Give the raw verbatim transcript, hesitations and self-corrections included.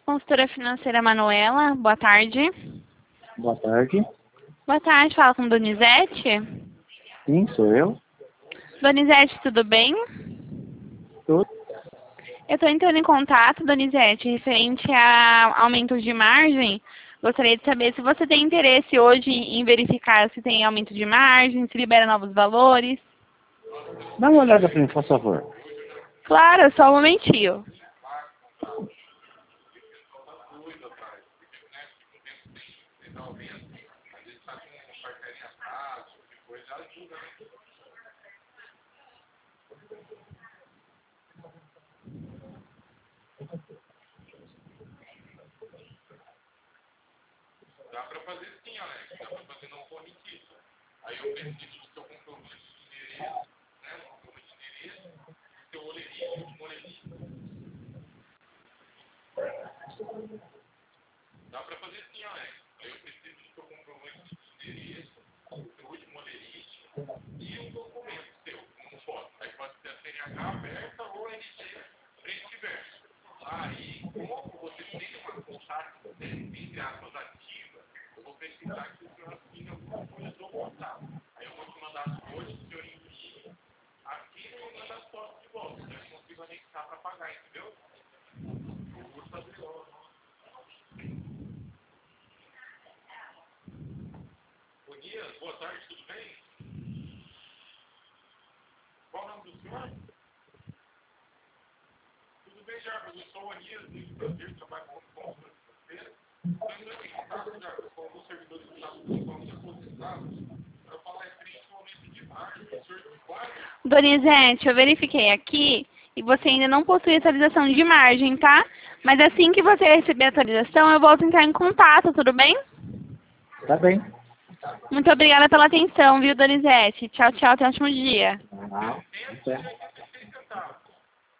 Consultora financeira Manuela, boa tarde. Boa tarde. Boa tarde, fala com Donizete. Sim, sou eu. Donizete, tudo bem? Tudo. Eu estou entrando em contato, Donizete, referente a aumento de margem. Gostaria de saber se você tem interesse hoje em verificar se tem aumento de margem, se libera novos valores. Dá uma olhada para mim, por favor. Claro, só um momentinho. Dá para fazer sim, Alex. Dá para fazer não corretivo. Aí eu preciso do seu comprovante de endereço, né? O comprovante de endereço, do seu olerista, de molerista. Dá para fazer sim, Alex. Aí eu preciso do seu comprovante de endereço, do seu último olerista e um documento seu, como foto. Aí pode ser a C N H aberta ou R G frente e verso. Aí, como você tem uma contato, né, entre aspas, ativa, eu vou precisar que o senhor assine alguma coisa do contato. Aí eu vou te mandar as folhas, o senhor envia, assina e me manda as fotos de volta. Então eu consigo anexar para pagar, entendeu? Eu vou fazer logo. Bom dia, boa tarde, tudo bem? Qual o nome do senhor? Tudo bem, Jarbas, eu sou o Anias, do prazer, trabalho como consultor financeiro. Estou entrando em contato, Jarbas, com alguns servidores do Estado principalmente aposentados, para falar referente ao aumento de margem. O senhor pode? Donizete, eu verifiquei aqui e você ainda não possui atualização de margem, tá? Mas assim que você receber a atualização, eu volto a entrar em contato, tudo bem? Tá bem. Muito obrigada pela atenção, viu, Donizete? Tchau, tchau, até o último dia. Ah, tá.